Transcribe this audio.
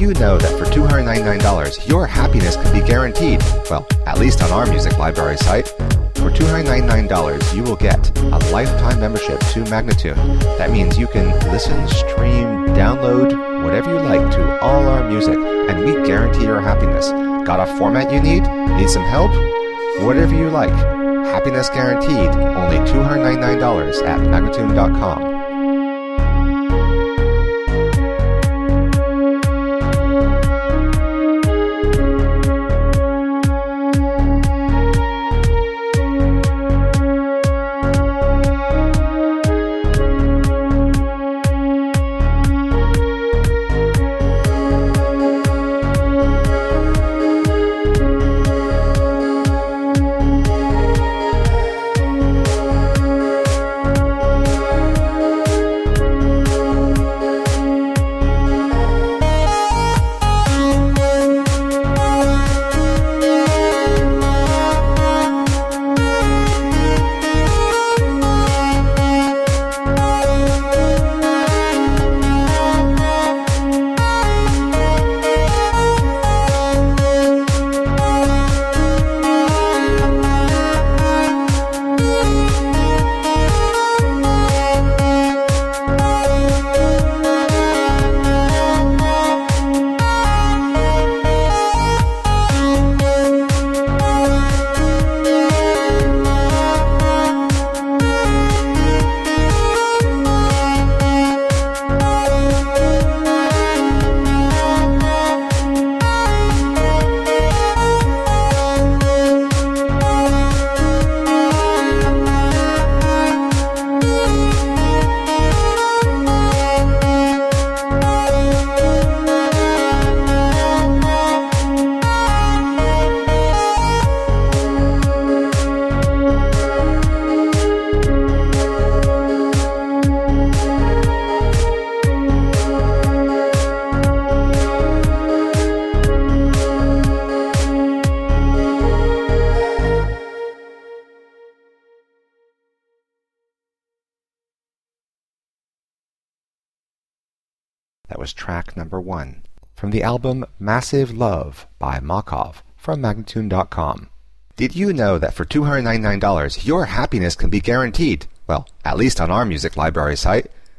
you know that for $299, your happiness can be guaranteed? Well, at least on our music library site. For $299, you will get a lifetime membership to Magnatune. That means you can listen, stream, download, whatever you like to all our music, and we guarantee your happiness. Got a format you need? Need some help? Whatever you like. Happiness guaranteed. Only $299 at Magnatune.com. That was track number 1 from the album Massive Love by Makov from Magnatune.com. Did you know that for $299, your happiness can be guaranteed? Well, at least on our music library site.